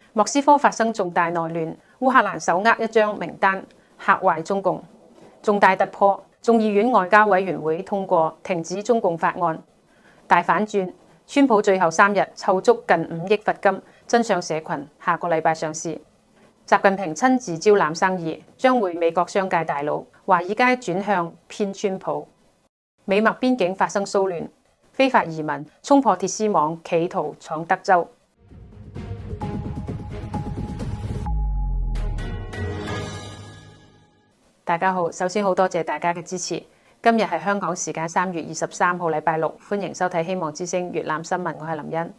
莫斯科發生重大內亂，烏克蘭手握一張名單，嚇壞中共。重大突破，眾議院外交委員會通過停止中共法案。大反轉，川普最後3日湊足近5億罰金，真相社群下個禮拜上市。習近平親自招攬生意，將會美國商界大佬。華爾街轉向偏川普。美墨邊境發生騷亂，非法移民衝破鐵絲網，企圖闖德州。大家好，首先好多謝大家嘅支持。今日係香港時間3月23號，禮拜六，歡迎收睇希望之聲粵覽新聞，我係林茵。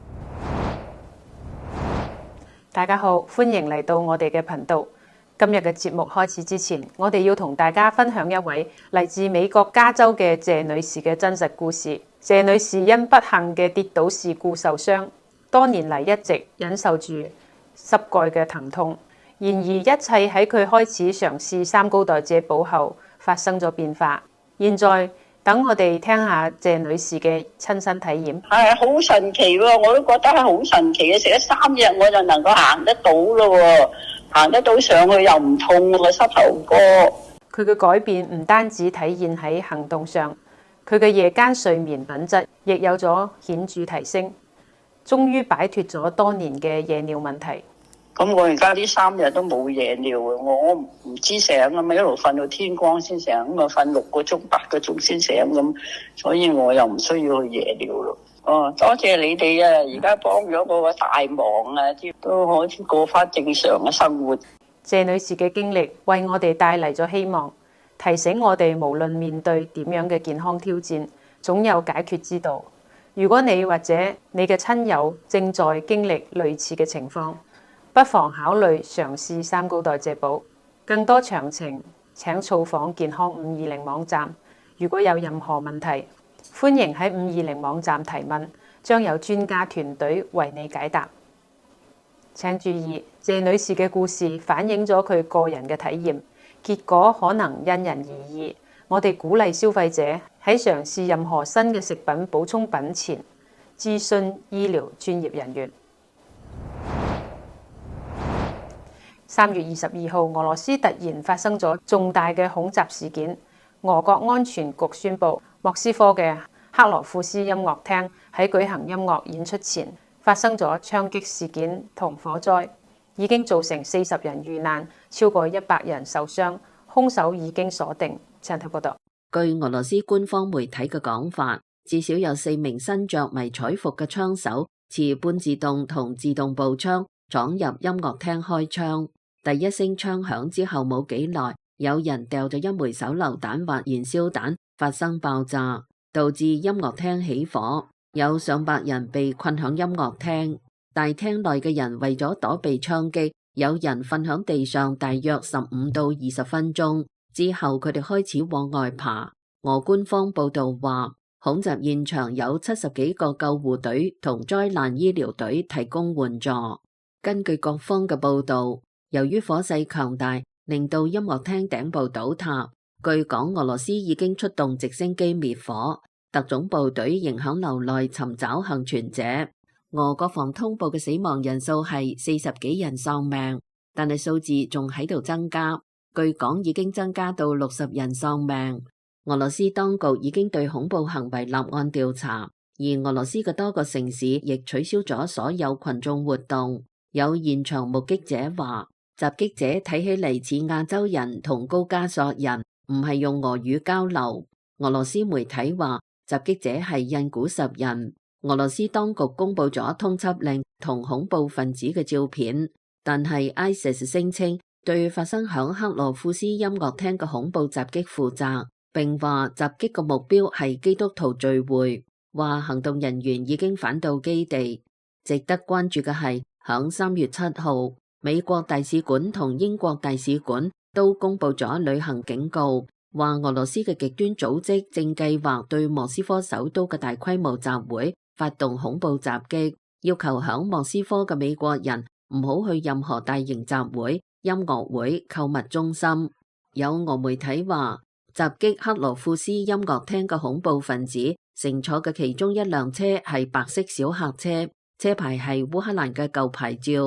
大家好，歡迎嚟到我哋嘅頻道。今日嘅節目開始之前，我哋要同大家分享一位嚟自美國加州嘅謝女士嘅真實故事。謝女士因不幸嘅跌倒事故受傷，多年嚟一直忍受住膝蓋嘅疼痛。然而一切喺佢開始嘗試三高代謝補後發生咗變化。現在等我哋聽下謝女士嘅親身體驗。 係好神奇喎，我都覺得係好神奇嘅。食咗3日我就能夠行得到咯，行得到上去又唔痛喎，膝頭哥。 佢嘅改變唔單止體現喺行動上，佢嘅夜間睡眠品質亦有咗顯著提升，終於擺脫咗多年嘅夜尿問題。 咁我而家呢3日都冇夜尿啊！我唔知醒啊嘛，一路瞓到天光先醒，咁啊瞓6個鐘、8個鐘先醒咁，所以我又唔需要去夜尿咯。哦，多謝你哋啊！而家幫咗我個大忙啊，都可以過翻正常嘅生活。 謝女士嘅經歷為我哋帶嚟咗希望，提醒我哋無論面對點樣嘅健康挑戰，總有解決之道。如果你或者你嘅親友正在經歷類似嘅情況，不妨考慮嘗試三高代謝補。更多詳情請造訪健康520網站。如果有任何問題，歡迎喺520網站提問，將有專家團隊為你解答。請注意，謝女士嘅故事反映咗佢個人嘅體驗，結果可能因人而異。我哋鼓勵消費者喺嘗試任何新嘅食品補充品前，諮詢醫療專業人員。3月22號，俄羅斯突然發生咗重大嘅恐襲事件。俄國安全局宣布，莫斯科嘅克羅夫斯音樂廳喺舉行音樂演出前發生咗槍擊事件同火災，已經造成40人遇難，超過100人受傷，兇手已經鎖定。請睇報道。 據俄羅斯官方媒體嘅講法，至少有4名身着迷彩服嘅槍手持半自動同自動步槍闖入音樂廳開槍。第一聲槍響之後冇幾耐，有人掉咗一枚手榴彈或燃燒彈，發生爆炸，導致音樂廳起火，有上百人被困響音樂廳。大廳內嘅人為咗躲避槍擊，有人瞓響地上大約15到20分鐘，之後佢哋開始往外爬。俄官方報道話，恐襲現場有70幾個救護隊同災難醫療隊提供援助。根據各方嘅報道，由於火勢強大，令到音樂廳頂部倒塌。據講，俄羅斯已經出動直升機滅火，特種部隊仍響樓內尋找幸存者。俄國防通報嘅死亡人數係40幾人喪命，但係數字仲喺度增加，據講已經增加到60人喪命。俄羅斯當局已經對恐怖行為立案調查，而俄羅斯嘅多個城市亦取消咗所有群眾活動。有現場目擊者話，襲擊者睇起嚟似亞洲人同高加索人，唔係用俄語交流。俄羅斯媒體話，襲擊者係印古什人。俄羅斯當局公布咗通緝令同恐怖分子嘅照片，但係 ISIS 聲稱對發生響克羅庫斯音樂廳嘅恐怖襲擊負責，並話襲擊嘅目標係基督徒聚會，話行動人員已經返到基地。值得關注嘅係，響3月7號，美國大使館同英國大使館都公布咗旅行警告，話俄羅斯嘅極端組織正計劃對莫斯科首都嘅大規模集會發動恐怖襲擊，要求響莫斯科嘅美國人唔好去任何大型集會、音樂會、購物中心。有俄媒體話，襲擊克羅庫斯音樂廳嘅恐怖分子乘坐嘅其中一輛車係白色小客車，車牌係烏克蘭嘅舊牌照。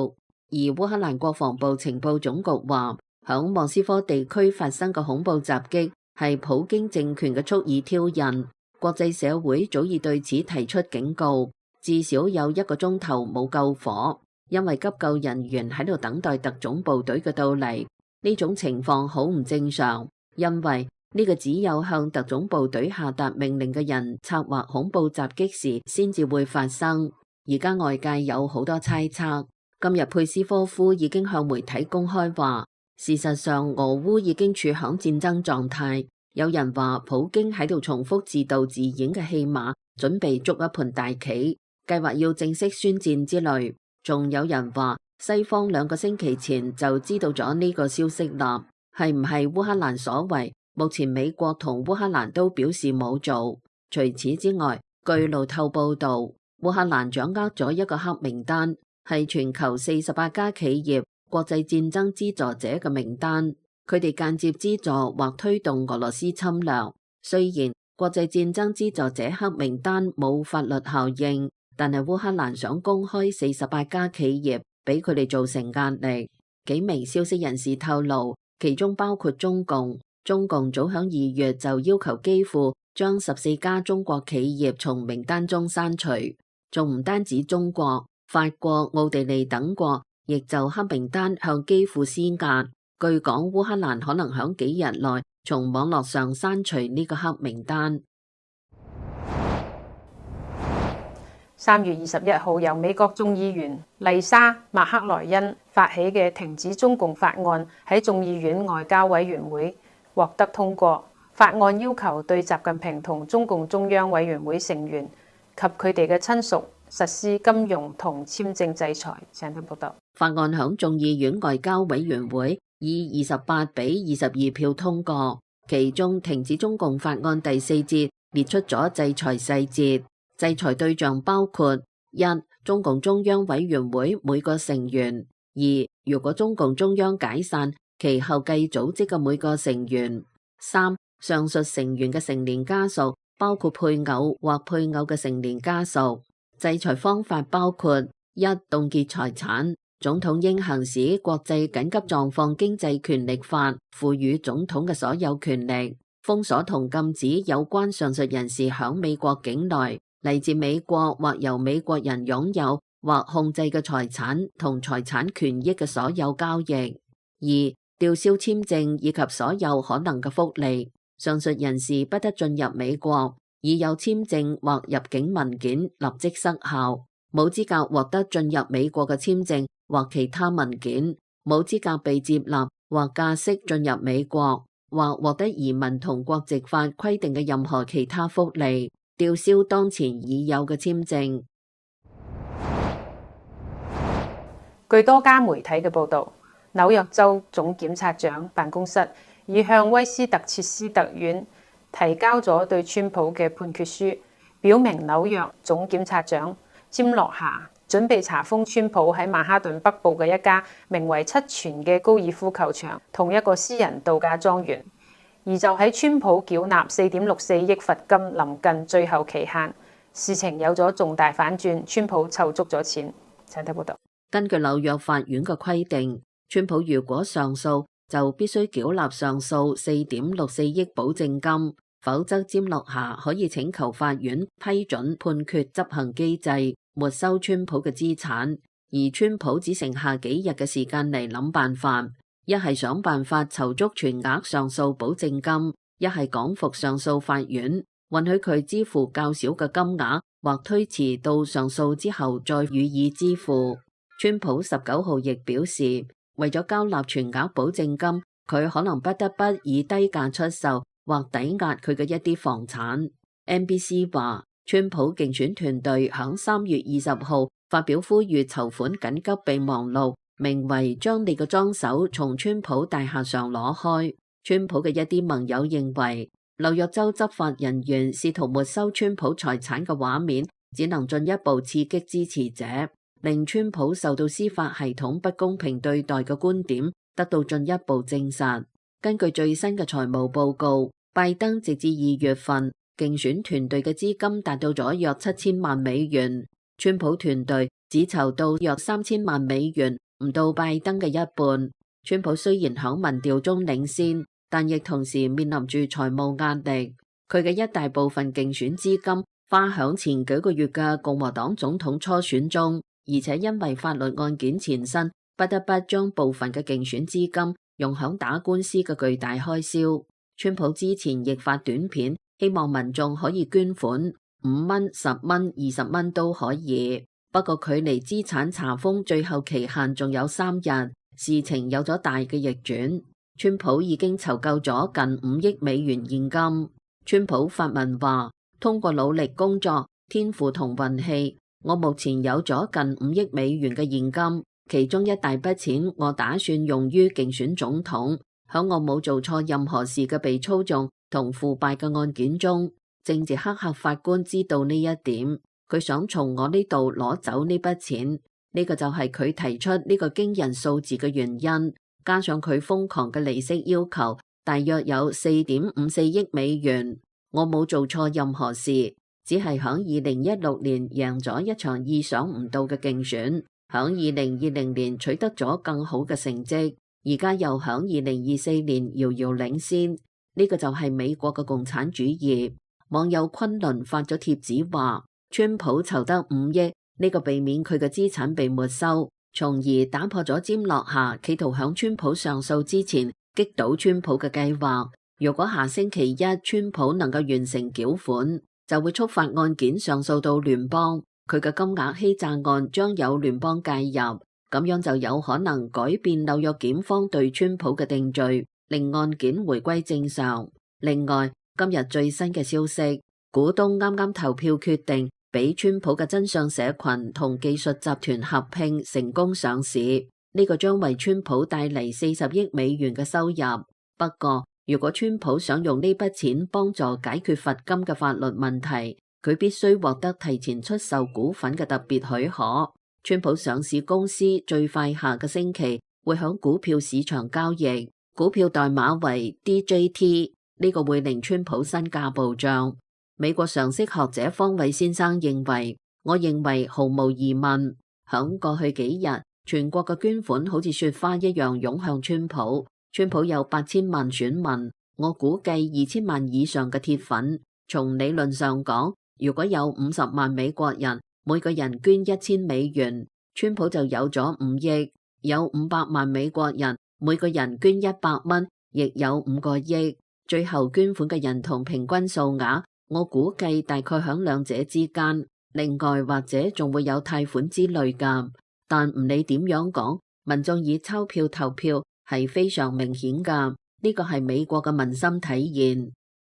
而烏克蘭國防部情報總局話，響莫斯科地區發生嘅恐怖襲擊係普京政權嘅蓄意挑釁，國際社會早已對此提出警告，至少有1個鐘頭冇救火，因為急救人員喺度等待特種部隊嘅到嚟。呢種情況好唔正常，因為呢個只有向特種部隊下達命令嘅人策劃恐怖襲擊時先至會發生。而家外界有好多猜測。今日佩斯科夫已經向媒體公開話，事實上俄烏已經處響戰爭狀態。有人話普京喺度重複自導自演嘅戲碼，準備捉一盤大棋，計劃要正式宣戰之類。仲有人話西方2個星期前就知道咗呢個消息啦，係唔係烏克蘭所為？目前美國同烏克蘭都表示冇做。除此之外，據路透報道，烏克蘭掌握咗一個黑名單，係全球48家企業國際戰爭資助者嘅名單，佢哋間接資助或推動俄羅斯侵略。雖然國際戰爭資助者黑名單冇法律效應，但係烏克蘭想公開48家企業，俾佢哋造成壓力。幾名消息人士透露，其中包括中共。中共早響2月就要求基輔將14家中國企業從名單中刪除，仲唔單止中國、法國、奧地利等國，亦就黑名單向基輔施壓。據講，烏克蘭可能響幾日內從網絡上刪除呢個黑名單。 3月21號，由美國眾議員麗莎·麥克萊恩發起嘅停止中共法案喺眾議院外交委員會獲得通過。法案要求對習近平同中共中央委員會成員及佢哋嘅親屬實施金融同簽證制裁。請聽報道。 法案響眾議院外交委員會以28比22票通過，其中停止中共法案第4節列出咗制裁細節，制裁對象包括：1. 中共中央委員會每個成員； 2. 如果中共中央解散，其後繼組織嘅每個成員； 3. 上述成員嘅成年家屬，包括配偶或配偶嘅成年家屬。制裁方法包括： 1. 凍結財產，總統應行使國際緊急狀況經濟權力法賦予總統嘅所有權力，封鎖同禁止有關上述人士響美國境內嚟自美國或由美國人擁有或控制嘅財產同財產權益嘅所有交易。 2. 吊銷簽證以及所有可能嘅福利，上述人士不得進入美國，已有簽證或入境文件立即失效，冇資格獲得進入美國嘅簽證或其他文件，冇資格被接納或假釋進入美國，或獲得移民同國籍法規定嘅任何其他福利，吊銷當前已有嘅簽證。 據多家媒體嘅報導，紐約州總檢察長辦公室已向威斯特切斯特院提交咗對川普嘅判決書，表明紐約總檢察長詹洛夏準備查封川普喺曼哈頓北部嘅一家名為七泉嘅高爾夫球場同一個私人度假莊園。而就喺川普繳納4.64億罰金臨近最後期限，事情有咗重大反轉，川普湊足咗錢。請睇報道。 根據紐約法院嘅規定，川普如果上訴，就必須繳納上訴4.64億保證金，否則詹洛夏可以請求法院批准判決執行機制，沒收川普嘅資產。而川普只剩下幾日嘅時間嚟諗辦法，一係想辦法籌足全額上訴保證金，一係講服上訴法院，允許佢支付較少嘅金額，或推遲到上訴之後再予以支付。川普19號亦表示，為咗交納全額保證金，佢可能不得不以低價出售或抵押佢嘅一啲房產。NBC 話，川普競選團隊響3月20號發表呼籲籌款緊急備忘錄，名為將你嘅裝手從川普大廈上攞開。川普嘅一啲盟友認為，紐約州執法人員試圖沒收川普財產嘅畫面，只能進一步刺激支持者，令川普受到司法系統不公平對待嘅觀點得到進一步證實。根據最新嘅財務報告，拜登直至2月份競選團隊嘅資金達到咗約7000萬美元，川普團隊只籌到約3000萬美元， 唔到拜登嘅一半。川普雖然響民調中領先，但亦同時面臨住財務壓力。佢嘅一大部分競選資金花響前幾個月嘅共和黨總統初選中，而且因為法律案件纏身，不得不將部分嘅競選資金用響打官司嘅巨大開銷。川普之前亦發短片，希望民眾可以捐款5蚊、10蚊、20蚊都可以。不過距離資產查封最後期限仲有3日，事情有咗大嘅逆轉。川普已經籌夠咗近5億美元現金。川普發文話：通過努力工作、天賦同運氣，我目前有咗近5億美元嘅現金，其中一大筆錢我打算用於競選總統。響我冇做錯任何事嘅被操縱同腐敗嘅案件中，政治黑客法官知道呢一點，佢想從我呢度攞走呢筆錢。呢個就係佢提出呢個驚人數字嘅原因，加上佢瘋狂嘅利息要求，大約有4.54億美元。我冇做錯任何事，只係響2016年贏咗一場意想唔到嘅競選，響2020年取得咗更好嘅成績，而家又響2024年遙遙領先。呢個就係美國嘅共產主義。網友昆侖發咗帖子話，川普籌得5億，呢個避免佢嘅資產被沒收，從而打破咗詹諾夏企圖響川普上訴之前擊倒川普嘅計劃。如果下星期一川普能夠完成繳款，就會觸發案件上訴到聯邦，佢嘅金額欺詐案將有聯邦介入，咁樣就有可能改變紐約檢方對川普嘅定罪，令案件回歸正常。另外，今日最新嘅消息，股東啱啱投票決定俾川普嘅真相社群同技術集團合併成功上市，呢個將為川普帶嚟40億美元嘅收入。不過，如果川普想用呢筆錢幫助解決罰金嘅法律問題，佢必須獲得提前出售股份嘅特別許可。川普上市公司最快下個星期會響股票市場交易，股票代碼為 DJT， 呢個會令川普身價暴漲。美國常識學者方偉先生認為，我認為毫無疑問，響過去幾日，全國嘅捐款好似雪花一樣湧向川普。川普有8000萬選民，我估計2000萬以上嘅鐵粉。從理論上講，如果有50萬美國人，每個人捐1000美元，川普就有咗5億；有500萬美國人，每個人捐100蚊，亦有5個億。最後捐款嘅人同平均數額，我估計大概響兩者之間。另外或者仲會有貸款之類㗎，但唔理點樣講，民眾以鈔票投票係非常明顯㗎，呢個係美國嘅民心體現。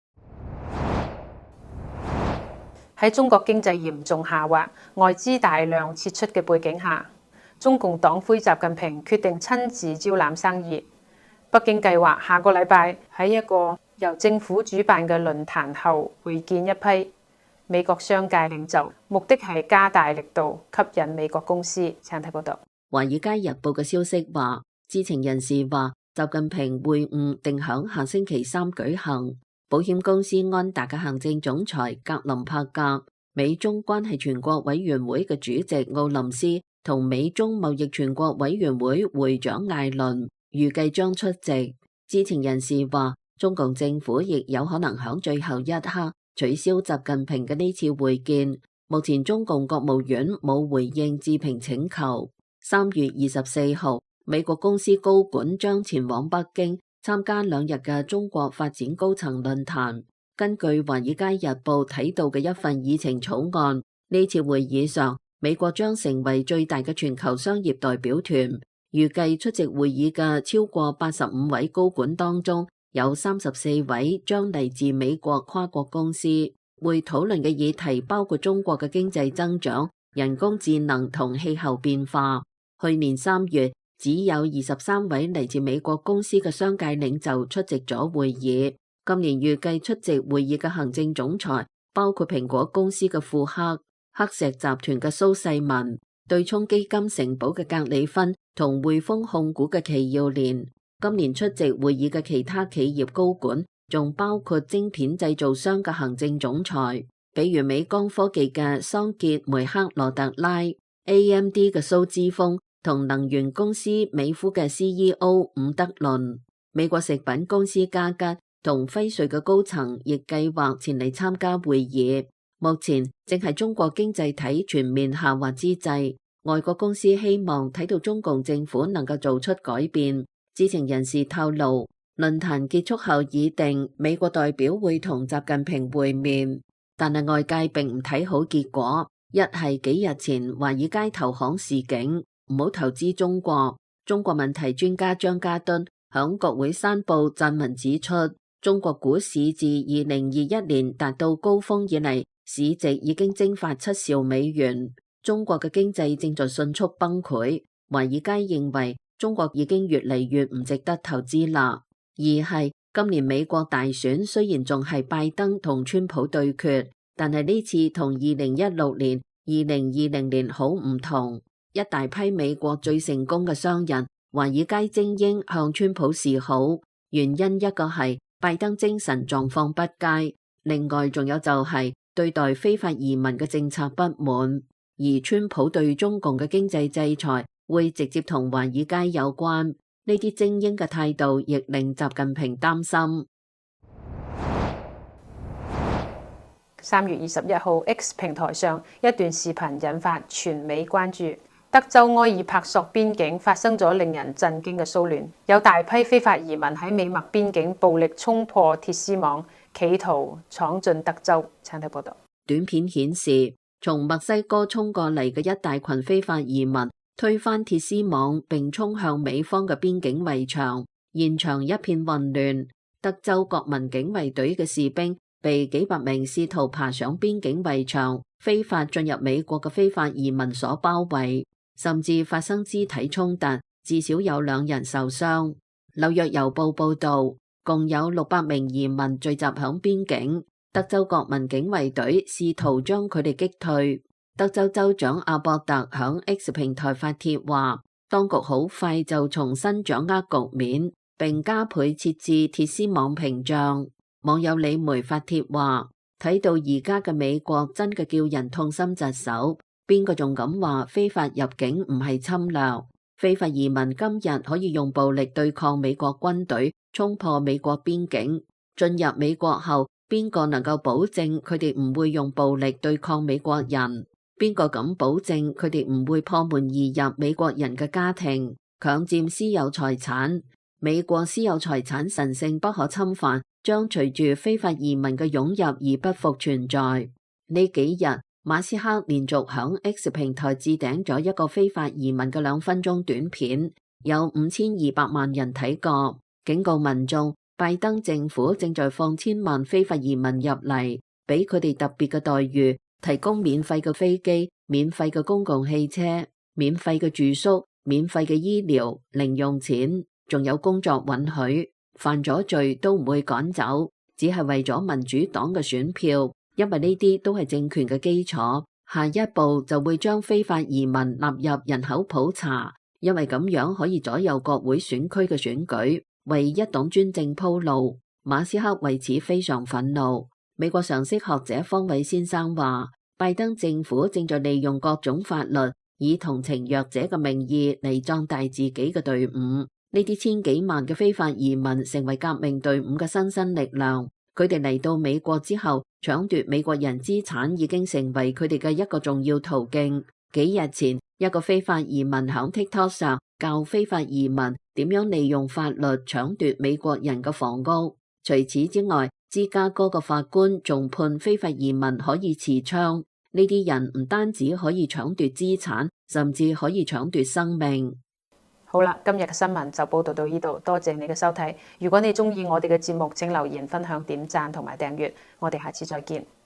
喺中國經濟嚴重下滑、外資大量撤出嘅背景下，中共黨魁習近平決定親自招攬生意。北京計劃下個禮拜喺一個由政府主辦嘅論壇後會見一批美國商界領袖，目的係加大力度吸引美國公司。請睇報道。 華爾街日報嘅消息話，知情人士話，習近平會晤定響下星期3舉行。保險公司安達嘅行政總裁格林柏格、美中關係全國委員會嘅主席奧林斯同美中貿易全國委員會會長艾倫預計將出席。知情人士話，中共政府亦有可能響最後一刻取消習近平嘅呢次會見。目前中共國務院冇回應置評請求。3月24號，美國公司高管將前往北京參加2日嘅中國發展高層論壇。根據華爾街日報睇到嘅一份議程草案，呢次會議上，美國將成為最大嘅全球商業代表團。預計出席會議嘅超過85位高管當中，有34位將嚟自美國跨國公司。會討論嘅議題包括中國嘅經濟增長、人工智能同氣候變化。去年3月，只有23位嚟自美國公司嘅商界領袖出席咗會議。今年預計出席會議嘅行政總裁包括蘋果公司嘅庫克、黑石集團嘅蘇世民、對沖基金城堡嘅格里芬同匯豐控股嘅祁耀年。今年出席會議嘅其他企業高管仲包括晶片製造商嘅行政總裁，比如美光科技嘅桑傑梅克羅特拉、AMD 嘅蘇之峰同能源公司美孚嘅 CEO 伍德倫。美國食品公司嘉吉同輝瑞嘅高層亦計劃前嚟參加會議。目前正係中國經濟體全面下滑之際，外國公司希望睇到中共政府能夠做出改變。知情人士透露，論壇結束後已定美國代表會同習近平會面，但係外界並唔睇好結果。一係幾日前華爾街投行示警，唔好投資中國。中國問題專家張家敦響國會山報撰文指出，中國股市自2021年達到高峰以嚟，市值已經蒸發7兆美元。中國嘅經濟正在迅速崩潰。華爾街認為中國已經越嚟越唔值得投資啦。二係今年美國大選雖然仲係拜登同川普對決，但係呢次同2016年、2020年好唔同。一大批美國最成功嘅商人、華爾街精英向川普示好，原因一個係拜登精神狀況不佳，另外仲有就係對待非法移民嘅政策不滿，而川普對中共嘅經濟制裁會直接同華爾街有關。呢啲精英嘅態度亦令習近平擔心。 3月21號 X 平台上一段視頻引發全美關注。德州埃爾帕索邊境發生咗令人震驚嘅騷亂，有大批非法移民喺美墨邊境暴力衝破鐵絲網，企圖闖進德州。請睇報道。 短片顯示，從墨西哥衝過嚟嘅一大群非法移民推翻鐵絲網並衝向美方嘅邊境圍牆，現場一片混亂。德州國民警衛隊嘅士兵被幾百名試圖爬上邊境圍牆非法進入美國嘅非法移民所包圍，甚至發生肢體衝突，至少有2人受傷。紐約郵報報道，共有600名移民聚集響邊境，德州國民警衛隊試圖將佢哋擊退。德州州長阿博特響 X 平台發帖話，當局好快就重新掌握局面，並加倍設置鐵絲網屏障。網友李梅發帖話，睇到而家嘅美國真嘅叫人痛心疾首，邊個仲敢話非法入境唔係侵略？非法移民今日可以用暴力對抗美國軍隊，衝破美國邊境。進入美國後，邊個能夠保證佢哋唔會用暴力對抗美國人？邊個敢保證佢哋唔會破門而入美國人嘅家庭，強佔私有財產？美國私有財產神聖不可侵犯，將隨住非法移民嘅湧入而不復存在。呢幾日，馬斯克連續響 X 平台置頂咗一個非法移民嘅2分鐘短片，有5200萬人睇過，警告民眾，拜登政府正在放千萬非法移民入嚟，俾佢哋特別嘅待遇，提供免費嘅飛機、免費嘅公共汽車、免費嘅住宿、免費嘅醫療、零用錢，仲有工作允許。犯咗罪都唔會趕走，只係為咗民主黨嘅選票，因為呢啲都係政權嘅基礎。下一步就會將非法移民納入人口普查，因為咁樣可以左右國會選區嘅選舉，為一黨專政鋪路。馬斯克為此非常憤怒。美國常識學者方偉先生話，拜登政府正在利用各種法律，以同情弱者嘅名義嚟壯大自己嘅隊伍。呢啲千幾萬嘅非法移民成為革命隊伍嘅新生力量。佢哋嚟到美國之後，搶奪美國人資產已經成為佢哋嘅一個重要途徑。幾日前，一個非法移民響 TikTok 上教非法移民點樣利用法律搶奪美國人嘅房屋。除此之外，芝加哥嘅法官仲判非法移民可以持槍。呢啲人唔單止可以搶奪資產，甚至可以搶奪生命。 好啦，今日嘅新聞就報道到呢度，多謝你嘅收睇。如果你鍾意我哋嘅節目，請留言、分享、點讚同埋訂閱。我哋下次再見。